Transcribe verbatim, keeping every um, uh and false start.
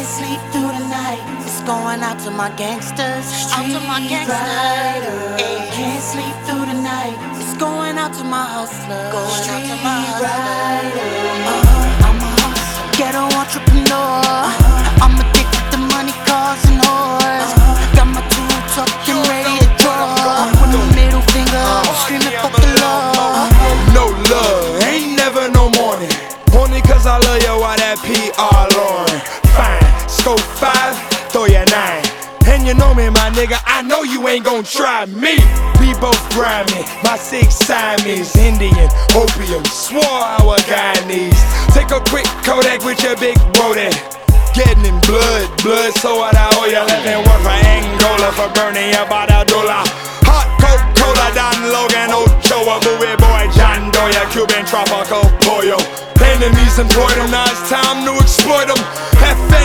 sleep through the night. It's going out to my gangsters. Out to my gangsters. Rider. Can't sleep through the night. It's going out to my hustlers. Going out to my hustlers. Uh, I'm a hustler. Ghetto entrepreneur. Uh, I'm addicted to money, cars, and whores. Uh, got my tool tucked and ready to draw. With the middle finger, screaming fuck the law. No love, ain't never no morning. Only cause I love you, why that P R Lauren. Fine, scope five, throw your nine. And you know me, my nigga, I know you ain't gon' try me. We both grimy, my six Siamese. Indian, opium, swore our Guyanese. Take a quick Kodak with your big Brody. Getting in blood, blood, so what I owe you. Living work for Angola, for burning your Badadola. Hot Coca-Cola, Don Logan, Ochoa, Movie Boy, John Doya, Cuban tropical pollo. Enemies employ them, now it's time to exploit them. F N